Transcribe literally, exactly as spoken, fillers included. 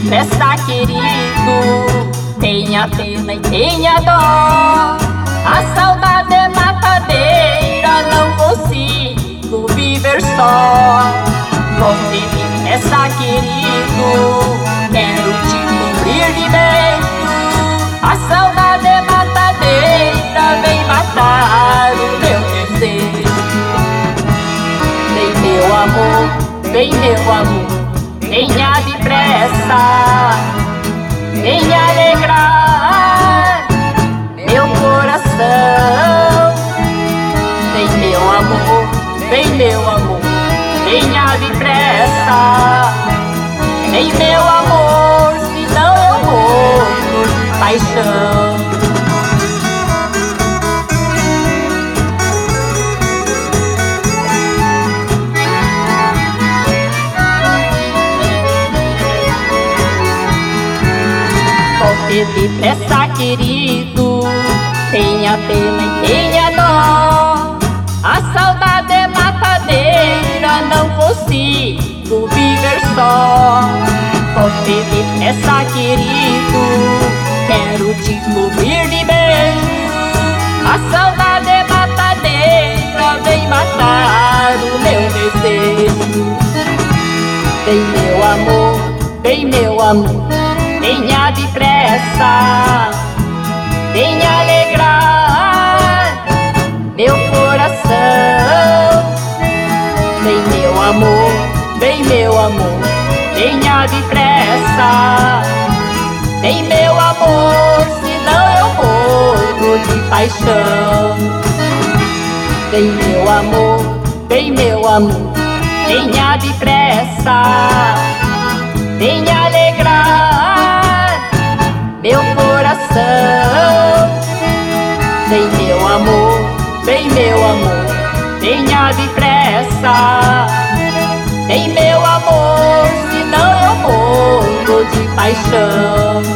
depressa, querido, tenha pena e tenha dó. A saudade é matadeira, não consigo viver só. Volte depressa, querido, quero te cobrir de beijo. A saudade é matadeira, vem matar o meu desejo. Vem meu amor, vem meu amor, venha depressa, venha alegrar meu coração. Vem meu amor, vem meu amor, venha depressa. Vem meu amor, senão eu morro de paixão. Volte depressa, querido, tenha pena e tenha dó. A saudade é matadeira, não consigo viver só. Volte depressa, querido, quero te cobrir de beijo. A saudade é matadeira, vem matar o meu desejo. Vem meu amor, vem meu amor, venha depressa, venha alegrar meu coração. Vem meu amor, vem meu amor, venha depressa. Vem meu amor, senão eu morro de paixão. Vem meu amor, vem meu amor, venha depressa, venha alegrar meu coração. Vem meu amor, vem meu amor, venha depressa. Vem meu amor, senão eu morro de paixão.